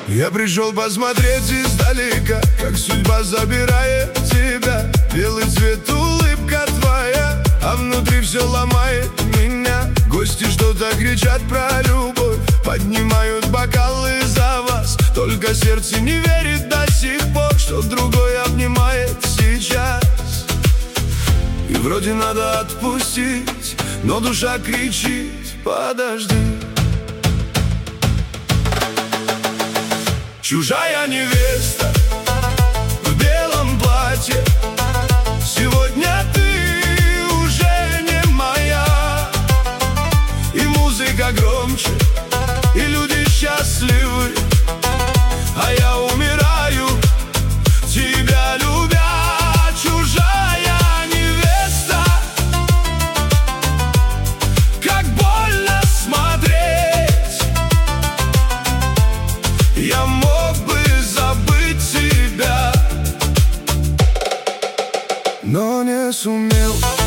Я пришел посмотреть издалека, как судьба забирает тебя. Белый цвет, улыбка твоя, а внутри все ломает меня. Гости что-то кричат про любовь, поднимают бокалы за вас. Только сердце не верит до сих пор, что другой обнимает сейчас. И вроде надо отпустить, но душа кричит: подожди. Чужая невеста в белом платье, сегодня ты уже не моя. И музыка громче, и люди счастливы, а я умираю, тебя любя. Чужая невеста, как больно смотреть. Я мог бы забыть тебя, но не сумел.